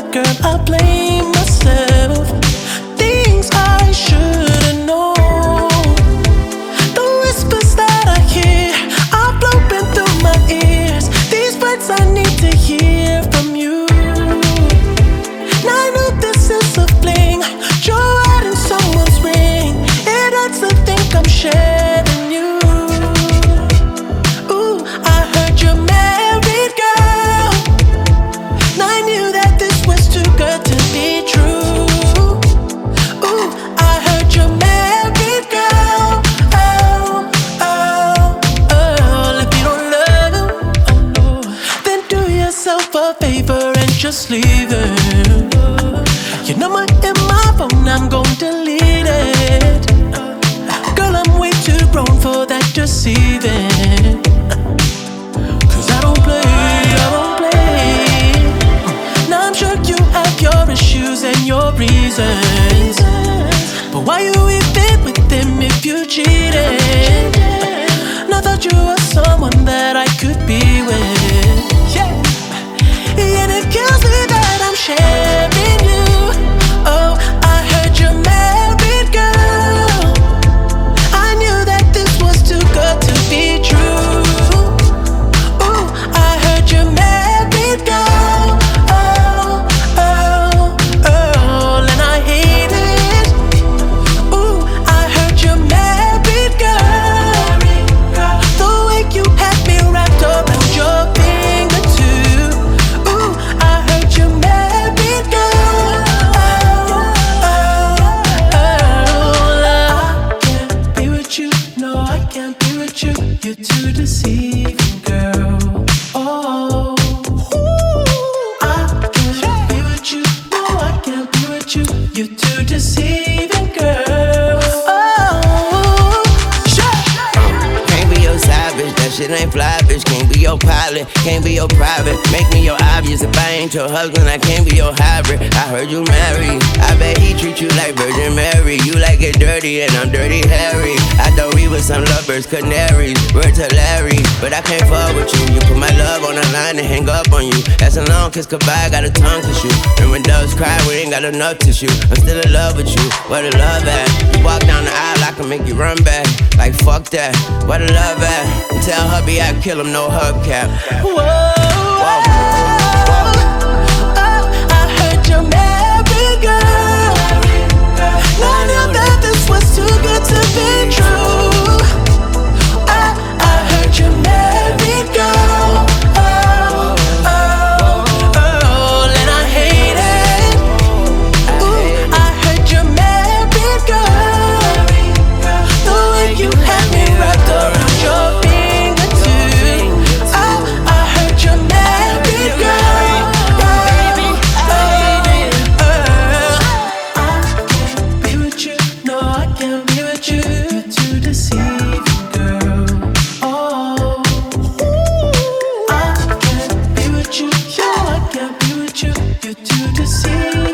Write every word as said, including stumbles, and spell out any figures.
girl, I blame myself. Things I should've known. The whispers that I hear are blowing through my ears. These words I need to hear from you. Now I know this is a fling. You're out in someone's ring. It hurts to think I'm sharing you. Ooh, I heard you're married, girl. Now I knew that this was too good to be true. Ooh, I heard you're married, girl. Oh, oh, oh. If you don't love him, oh no, then do yourself a favor and just leave him. Your number in my phone, I'm gon' delete it. Girl, I'm way too grown for that deceiving. Cause I don't play, I don't play. Now I'm sure you have your issues and your reasons, but why you even with him if you cheated? And I thought you were someone that I could be with. Yeah. And it kills me that I'm sharing you. Oh, I heard you're married, girl. I knew that this was too good to be true. Ooh, I heard you're married, girl. Oh, oh, oh, and I hate it. Ooh, I heard you're married, girl. The way you had me wrapped around your finger too. Ooh, I heard you're married, girl. I can't be with you, you're too deceiving, girl. Oh, I can't be with you, no, I can't be with you, you're too deceiving, girl. Oh, uh, can't be your savage, that shit ain't fly, bitch. Can't be your pilot, can't be your private. Make me your obvious, if I ain't your husband, I can't be your hybrid. I heard you married, I bet he treat you like Virgin Mary. You like it dirty and I'm dirty Harry. I thought we were some lovers, canaries, words to Larry, but I can't fuck with you. You put my love on the line and hang up on you. That's a long kiss goodbye, got a tongue kiss you. And when doves cry, we ain't got enough tissue. I'm still in love with you, where the love at? You walk down the aisle, I can make you run back. Like fuck that, where the love at? And tell hubby I kill him, no hubcap. whoa, whoa. Oh, I heard you're married, girl. Now I knew that this was too good to be true. I, I heard you're married, girl. Oh, oh, oh, and I hate it. Ooh, I heard you're married, girl. The way you had me wrapped around your finger too. Oh, I heard you're married, girl. I can't be with you, you're too deceiving, girl. Oh, I can't be with you, no, I can't be with you, you're too deceiving.